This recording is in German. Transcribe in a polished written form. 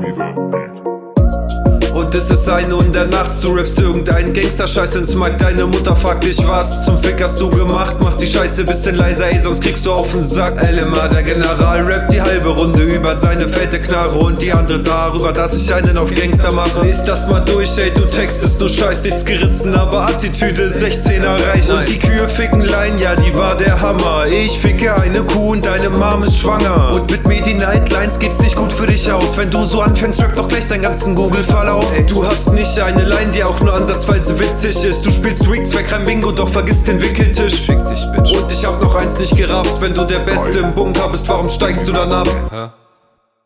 Und es ist 1 Uhr in der Nacht, du rappst irgendeinen Gangster-Scheiß ins Mic. Deine Mutter fragt dich, was zum Fick hast du gemacht? Mach die Scheiße bisschen leiser, ey, sonst kriegst du auf den Sack. LMA, der General, rappt die halbe Runde über seine fette Knarre und die andere darüber, dass ich einen auf Gangster mache. Lies das mal durch, ey, du textest nur Scheiß, nichts gerissen, aber Attitüde 16er reich. Und die Kühe ficken Line, ja, die war der Hammer. Ich ficke eine Kuh und deine Mom ist schwanger. Und mit mir die Nightlines geht's nicht gut für dich aus. Wenn du so anfängst, rap doch gleich deinen ganzen Google-Verlauf. Ey, du hast nicht eine Line, die auch nur ansatzweise witzig ist. Du spielst Weak, Zweckreim Bingo, doch vergisst den Wickeltisch. Fick dich, Bitch. Und ich hab noch eins nicht gerafft, wenn du der Beste im Bunker bist, warum steigst du dann ab?